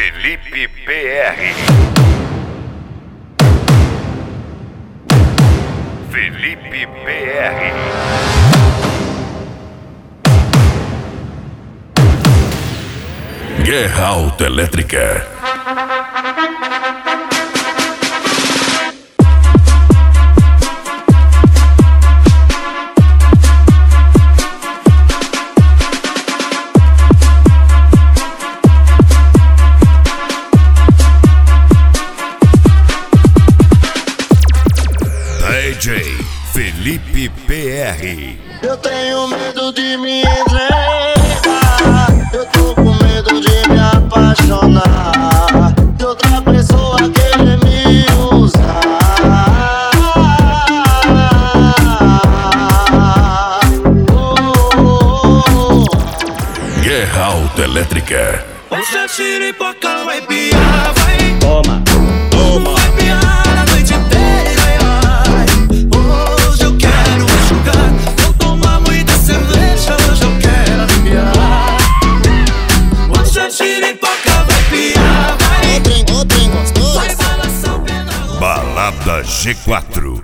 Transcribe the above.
Felipe PR. Felipe PR. Guerra Autoelétrica. DJ Felipe PR. Eu tenho medo de me entregar, eu tô com medo de me apaixonar, de outra pessoa querer me usar. Guerra Autoelétrica. Hoje a xiripoca vai piar, vai. Toma, toma. Vai piar a noite inteira, ai. Hoje eu quero jogar, vou tomar muita cerveja, hoje eu quero arrepiar. Hoje a xiripoca vai piar, vai. Outro gostoso. Vai balançar o pé na rua. Balada G4.